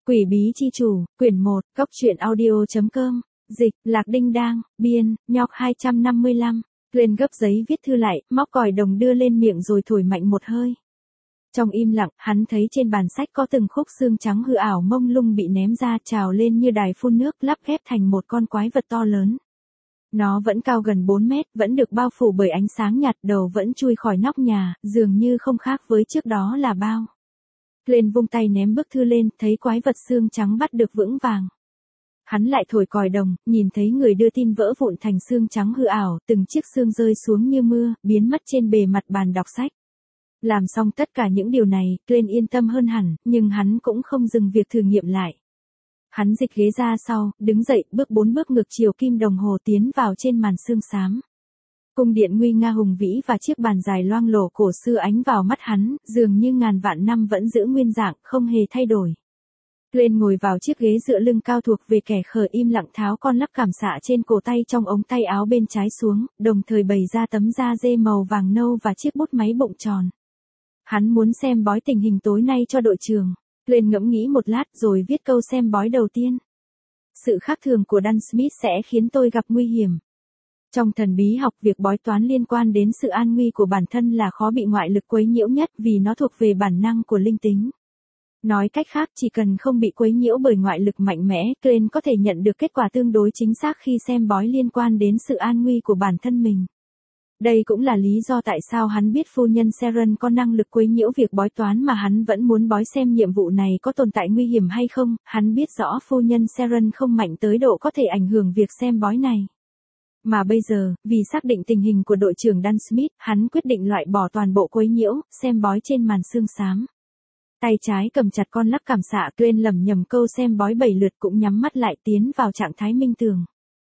Quỷ bí chi chủ, quyển 1, góc truyện audio.com, dịch, Lạc Đinh Đang, biên, Nhọc 255. Lên gấp giấy viết thư lại, móc còi đồng đưa lên miệng rồi thổi mạnh một hơi. Trong im lặng, hắn thấy trên bàn sách có từng khúc xương trắng hư ảo mông lung bị ném ra trào lên như đài phun nước lắp ghép thành một con quái vật to lớn. Nó vẫn cao gần 4 mét, vẫn được bao phủ bởi ánh sáng nhạt, đầu vẫn chui khỏi nóc nhà, dường như không khác với trước đó là bao. Lên vung tay ném bức thư lên, thấy quái vật xương trắng bắt được vững vàng. Hắn lại thổi còi đồng, nhìn thấy người đưa tin vỡ vụn thành xương trắng hư ảo, từng chiếc xương rơi xuống như mưa, biến mất trên bề mặt bàn đọc sách. Làm xong tất cả những điều này, Glenn yên tâm hơn hẳn, nhưng hắn cũng không dừng việc thử nghiệm lại. Hắn dịch ghế ra sau, đứng dậy, bước 4 bước ngược chiều kim đồng hồ tiến vào trên màn sương xám. Cung điện nguy nga hùng vĩ và chiếc bàn dài loang lổ cổ xưa ánh vào mắt hắn, dường như ngàn vạn năm vẫn giữ nguyên dạng, không hề thay đổi. Glenn ngồi vào chiếc ghế dựa lưng cao thuộc về kẻ khờ, im lặng tháo con lắc cảm xạ trên cổ tay trong ống tay áo bên trái xuống, đồng thời bày ra tấm da dê màu vàng nâu và chiếc bút máy bụng tròn. Hắn muốn xem bói tình hình tối nay cho đội trưởng. Glenn ngẫm nghĩ một lát rồi viết câu xem bói đầu tiên. Sự khác thường của Dan Smith sẽ khiến tôi gặp nguy hiểm. Trong thần bí học, việc bói toán liên quan đến sự an nguy của bản thân là khó bị ngoại lực quấy nhiễu nhất vì nó thuộc về bản năng của linh tính. Nói cách khác, chỉ cần không bị quấy nhiễu bởi ngoại lực mạnh mẽ, Glenn có thể nhận được kết quả tương đối chính xác khi xem bói liên quan đến sự an nguy của bản thân mình. Đây cũng là lý do tại sao hắn biết phu nhân Sharon có năng lực quấy nhiễu việc bói toán mà hắn vẫn muốn bói xem nhiệm vụ này có tồn tại nguy hiểm hay không. Hắn biết rõ phu nhân Sharon không mạnh tới độ có thể ảnh hưởng việc xem bói này. Mà bây giờ, vì xác định tình hình của đội trưởng Dan Smith, hắn quyết định loại bỏ toàn bộ quấy nhiễu, xem bói trên màn sương xám. Tay trái cầm chặt con lắc cảm xạ, Glenn lẩm nhẩm câu xem bói 7 lượt cũng nhắm mắt lại tiến vào trạng thái minh tường.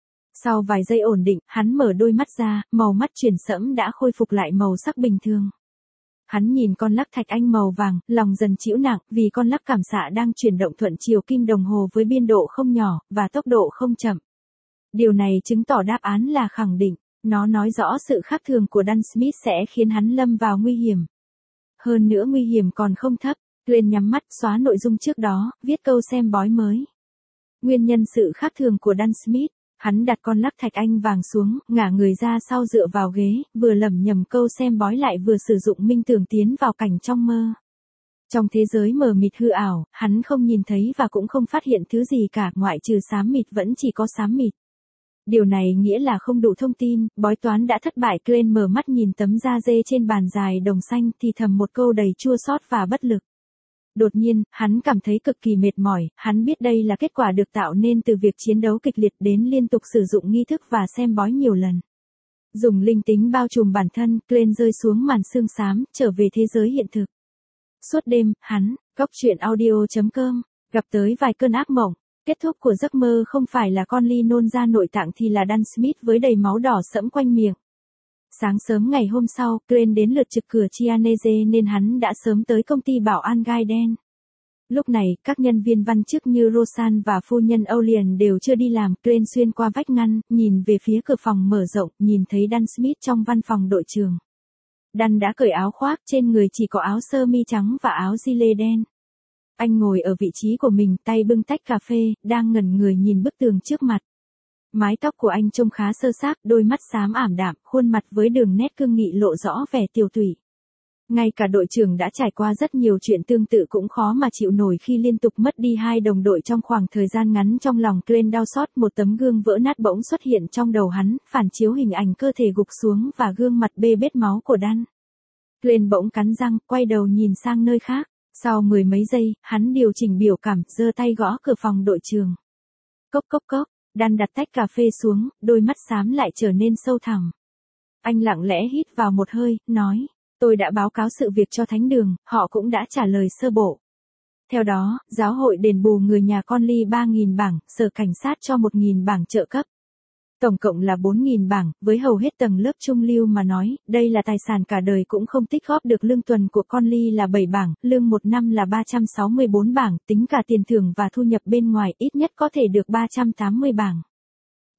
Sau vài giây ổn định, hắn mở đôi mắt ra, màu mắt chuyển sẫm đã khôi phục lại màu sắc bình thường. Hắn nhìn con lắc thạch anh màu vàng, lòng dần chịu nặng, vì con lắc cảm xạ đang chuyển động thuận chiều kim đồng hồ với biên độ không nhỏ, và tốc độ không chậm. Điều này chứng tỏ đáp án là khẳng định, nó nói rõ sự khác thường của Dan Smith sẽ khiến hắn lâm vào nguy hiểm. Hơn nữa nguy hiểm còn không thấp. Glenn nhắm mắt, xóa nội dung trước đó, viết câu xem bói mới. Nguyên nhân sự khác thường của Dan Smith. Hắn đặt con lắc thạch anh vàng xuống, ngả người ra sau dựa vào ghế, vừa lẩm nhẩm câu xem bói lại vừa sử dụng minh tưởng tiến vào cảnh trong mơ. Trong thế giới mờ mịt hư ảo, hắn không nhìn thấy và cũng không phát hiện thứ gì cả, ngoại trừ xám mịt vẫn chỉ có xám mịt. Điều này nghĩa là không đủ thông tin, bói toán đã thất bại. Glenn mở mắt nhìn tấm da dê trên bàn dài đồng xanh thì thầm một câu đầy chua xót và bất lực. Đột nhiên, hắn cảm thấy cực kỳ mệt mỏi, hắn biết đây là kết quả được tạo nên từ việc chiến đấu kịch liệt đến liên tục sử dụng nghi thức và xem bói nhiều lần. Dùng linh tính bao trùm bản thân, Glenn rơi xuống màn sương xám, trở về thế giới hiện thực. Suốt đêm, hắn, góc truyện audio.com, gặp tới vài cơn ác mộng. Kết thúc của giấc mơ không phải là con ly nôn ra nội tạng thì là Dan Smith với đầy máu đỏ sẫm quanh miệng. Sáng sớm ngày hôm sau, Glenn đến lượt trực cửa Chianese nên hắn đã sớm tới công ty bảo an gai đen. Lúc này, các nhân viên văn chức như Roseanne và phu nhân O'Leary đều chưa đi làm. Glenn xuyên qua vách ngăn, nhìn về phía cửa phòng mở rộng, nhìn thấy Dan Smith trong văn phòng đội trưởng. Dan đã cởi áo khoác, trên người chỉ có áo sơ mi trắng và áo gilet đen. Anh ngồi ở vị trí của mình, tay bưng tách cà phê, đang ngẩn người nhìn bức tường trước mặt. Mái tóc của anh trông khá sơ xác, đôi mắt xám ảm đạm, khuôn mặt với đường nét cương nghị lộ rõ vẻ tiều tụy. Ngay cả đội trưởng đã trải qua rất nhiều chuyện tương tự cũng khó mà chịu nổi khi liên tục mất đi 2 đồng đội trong khoảng thời gian ngắn. Trong lòng Glenn đau xót, một tấm gương vỡ nát bỗng xuất hiện trong đầu hắn, phản chiếu hình ảnh cơ thể gục xuống và gương mặt bê bết máu của Dan. Glenn bỗng cắn răng, quay đầu nhìn sang nơi khác. Sau 10 mấy giây, hắn điều chỉnh biểu cảm, giơ tay gõ cửa phòng đội trưởng. Cốc cốc cốc. Dan đặt tách cà phê xuống, đôi mắt xám lại trở nên sâu thẳm. Anh lặng lẽ hít vào một hơi, nói, tôi đã báo cáo sự việc cho thánh đường, họ cũng đã trả lời sơ bộ. Theo đó, giáo hội đền bù người nhà Conley 3.000 bảng, sở cảnh sát cho 1.000 bảng trợ cấp. Tổng cộng là 4.000 bảng, với hầu hết tầng lớp trung lưu mà nói, đây là tài sản cả đời cũng không tích góp được. Lương tuần của Conley là 7 bảng, lương một năm là 364 bảng, tính cả tiền thưởng và thu nhập bên ngoài ít nhất có thể được 380 bảng.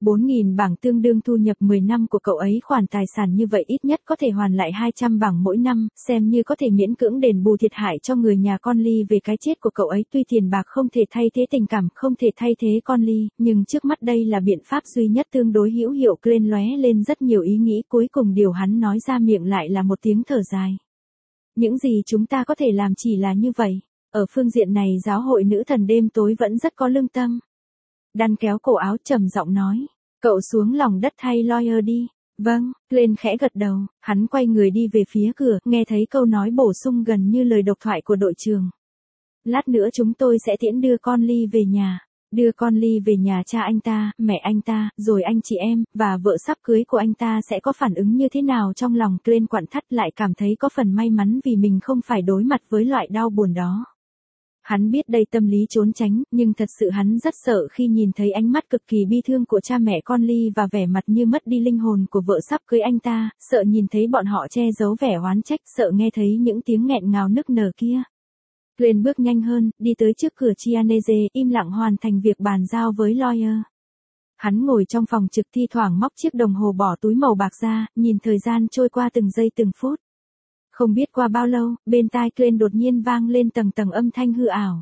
4.000 bảng tương đương thu nhập 10 năm của cậu ấy, khoản tài sản như vậy ít nhất có thể hoàn lại 200 bảng mỗi năm, xem như có thể miễn cưỡng đền bù thiệt hại cho người nhà Conley về cái chết của cậu ấy. Tuy tiền bạc không thể thay thế tình cảm, không thể thay thế Conley, nhưng trước mắt đây là biện pháp duy nhất tương đối hữu hiệu. Glenn lóe lên rất nhiều ý nghĩ, cuối cùng điều hắn nói ra miệng lại là một tiếng thở dài. Những gì chúng ta có thể làm chỉ là như vậy. Ở phương diện này giáo hội nữ thần đêm tối vẫn rất có lương tâm. Dan kéo cổ áo trầm giọng nói. Cậu xuống lòng đất thay lawyer đi. Vâng, Glenn khẽ gật đầu, hắn quay người đi về phía cửa, nghe thấy câu nói bổ sung gần như lời độc thoại của đội trưởng. Lát nữa chúng tôi sẽ tiễn đưa Conley về nhà. Đưa Conley về nhà cha anh ta, mẹ anh ta, rồi anh chị em, và vợ sắp cưới của anh ta sẽ có phản ứng như thế nào trong lòng. Glenn quặn thắt lại, cảm thấy có phần may mắn vì mình không phải đối mặt với loại đau buồn đó. Hắn biết đây tâm lý trốn tránh, nhưng thật sự hắn rất sợ khi nhìn thấy ánh mắt cực kỳ bi thương của cha mẹ Conley và vẻ mặt như mất đi linh hồn của vợ sắp cưới anh ta, sợ nhìn thấy bọn họ che giấu vẻ oán trách, sợ nghe thấy những tiếng nghẹn ngào nức nở kia. Glenn bước nhanh hơn, đi tới trước cửa Chianese, im lặng hoàn thành việc bàn giao với lawyer. Hắn ngồi trong phòng trực, thi thoảng móc chiếc đồng hồ bỏ túi màu bạc ra, nhìn thời gian trôi qua từng giây từng phút. Không biết qua bao lâu, bên tai Glenn đột nhiên vang lên tầng tầng âm thanh hư ảo.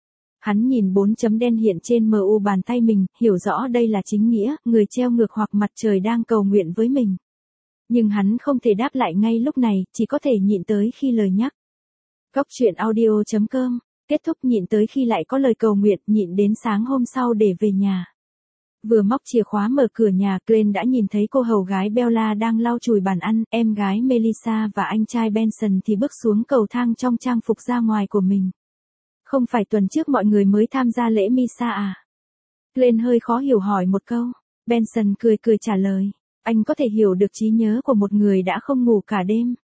Hắn nhìn 4 chấm đen hiện trên MU bàn tay mình, hiểu rõ đây là chính nghĩa, người treo ngược hoặc mặt trời đang cầu nguyện với mình. Nhưng hắn không thể đáp lại ngay lúc này, chỉ có thể nhịn tới khi lời nhắc. Góc truyện audio.com, kết thúc nhịn tới khi lại có lời cầu nguyện, nhịn đến sáng hôm sau để về nhà. Vừa móc chìa khóa mở cửa nhà, Glenn đã nhìn thấy cô hầu gái Bella đang lau chùi bàn ăn, em gái Melissa và anh trai Benson thì bước xuống cầu thang trong trang phục ra ngoài của mình. Không phải tuần trước mọi người mới tham gia lễ Misa à? Glenn hơi khó hiểu hỏi một câu. Benson cười cười trả lời. Anh có thể hiểu được trí nhớ của một người đã không ngủ cả đêm.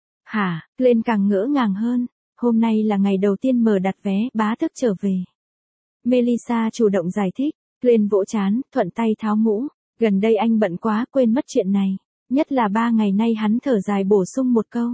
Hả? Glenn càng ngỡ ngàng hơn. Hôm nay là ngày đầu tiên mở đặt vé, bá thức trở về. Melissa chủ động giải thích. Glenn vỗ trán, thuận tay tháo mũ. Gần đây anh bận quá, quên mất chuyện này. Nhất là 3 ngày nay. Hắn thở dài bổ sung một câu.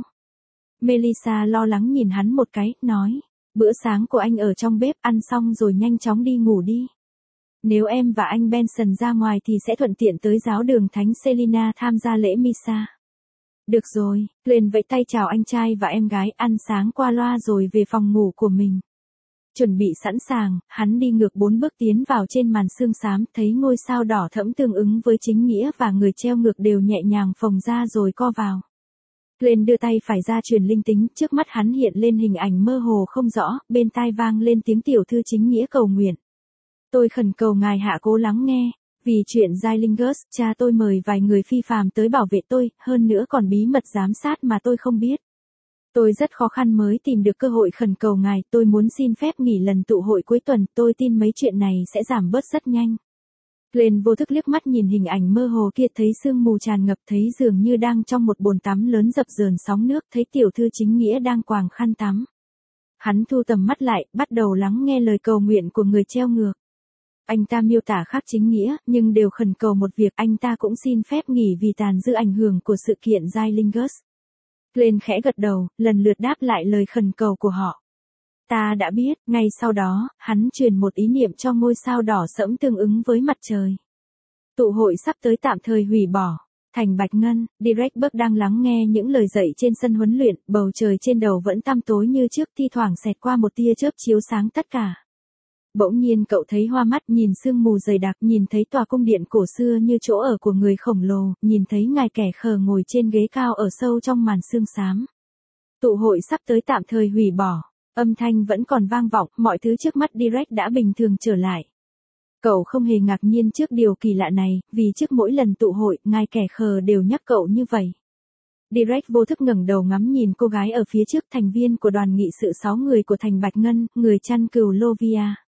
Melissa lo lắng nhìn hắn một cái, nói. Bữa sáng của anh ở trong bếp, ăn xong rồi nhanh chóng đi ngủ đi. Nếu em và anh Benson ra ngoài thì sẽ thuận tiện tới giáo đường Thánh Selina tham gia lễ Misa. Được rồi, Glenn vẫy tay chào anh trai và em gái, ăn sáng qua loa rồi về phòng ngủ của mình. Chuẩn bị sẵn sàng, hắn đi ngược 4 bước tiến vào trên màn sương xám, thấy ngôi sao đỏ thẫm tương ứng với chính nghĩa và người treo ngược đều nhẹ nhàng phồng ra rồi co vào. Glenn đưa tay phải ra truyền linh tính, trước mắt hắn hiện lên hình ảnh mơ hồ không rõ, bên tai vang lên tiếng tiểu thư chính nghĩa cầu nguyện. Tôi khẩn cầu ngài hạ cố lắng nghe, vì chuyện Zylingus, cha tôi mời vài người phi phàm tới bảo vệ tôi, hơn nữa còn bí mật giám sát mà tôi không biết. Tôi rất khó khăn mới tìm được cơ hội khẩn cầu ngài, tôi muốn xin phép nghỉ lần tụ hội cuối tuần, tôi tin mấy chuyện này sẽ giảm bớt rất nhanh. Glenn vô thức liếc mắt nhìn hình ảnh mơ hồ kia, thấy sương mù tràn ngập, thấy dường như đang trong một bồn tắm lớn dập dờn sóng nước, thấy tiểu thư chính nghĩa đang quàng khăn tắm. Hắn thu tầm mắt lại, bắt đầu lắng nghe lời cầu nguyện của người treo ngược. Anh ta miêu tả khác chính nghĩa, nhưng đều khẩn cầu một việc, anh ta cũng xin phép nghỉ vì tàn dư ảnh hưởng của sự kiện Zylingus. Glenn khẽ gật đầu, lần lượt đáp lại lời khẩn cầu của họ. Ta đã biết, ngay sau đó, hắn truyền một ý niệm cho ngôi sao đỏ sẫm tương ứng với mặt trời. Tụ hội sắp tới tạm thời hủy bỏ. Thành Bạch Ngân, Direct đang lắng nghe những lời dạy trên sân huấn luyện, bầu trời trên đầu vẫn tăm tối như trước, thi thoảng xẹt qua một tia chớp chiếu sáng tất cả. Bỗng nhiên cậu thấy hoa mắt, nhìn sương mù dày đặc, nhìn thấy tòa cung điện cổ xưa như chỗ ở của người khổng lồ, nhìn thấy ngài kẻ khờ ngồi trên ghế cao ở sâu trong màn sương xám. Tụ hội sắp tới tạm thời hủy bỏ. Âm thanh vẫn còn vang vọng, mọi thứ trước mắt Direct đã bình thường trở lại. Cậu không hề ngạc nhiên trước điều kỳ lạ này, vì trước mỗi lần tụ hội, ngài kẻ khờ đều nhắc cậu như vậy. Direct vô thức ngẩng đầu ngắm nhìn cô gái ở phía trước, thành viên của đoàn nghị sự 6 người của thành Bạch Ngân, người chăn cừu Lovia.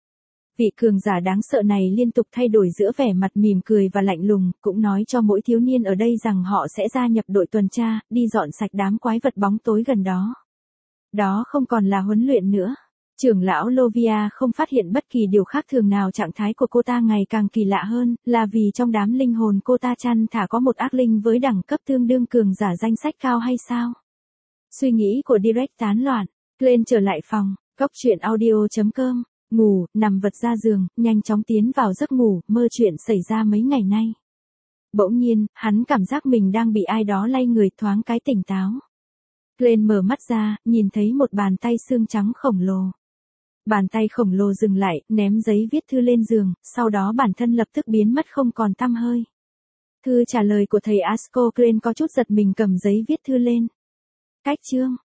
Vị cường giả đáng sợ này liên tục thay đổi giữa vẻ mặt mỉm cười và lạnh lùng, cũng nói cho mỗi thiếu niên ở đây rằng họ sẽ gia nhập đội tuần tra, đi dọn sạch đám quái vật bóng tối gần đó. Đó không còn là huấn luyện nữa. Trưởng lão Lovia không phát hiện bất kỳ điều khác thường nào, trạng thái của cô ta ngày càng kỳ lạ hơn, là vì trong đám linh hồn cô ta chăn thả có một ác linh với đẳng cấp tương đương cường giả danh sách cao hay sao? Suy nghĩ của Direct tán loạn, Glenn trở lại phòng, góc truyện audio.com. Ngủ, nằm vật ra giường, nhanh chóng tiến vào giấc ngủ, mơ chuyện xảy ra mấy ngày nay. Bỗng nhiên, hắn cảm giác mình đang bị ai đó lay người, thoáng cái tỉnh táo. Glenn mở mắt ra, nhìn thấy một bàn tay xương trắng khổng lồ. Bàn tay khổng lồ dừng lại, ném giấy viết thư lên giường, sau đó bản thân lập tức biến mất không còn tăm hơi. Thư trả lời của thầy Asco. Glenn có chút giật mình cầm giấy viết thư lên. Cách chương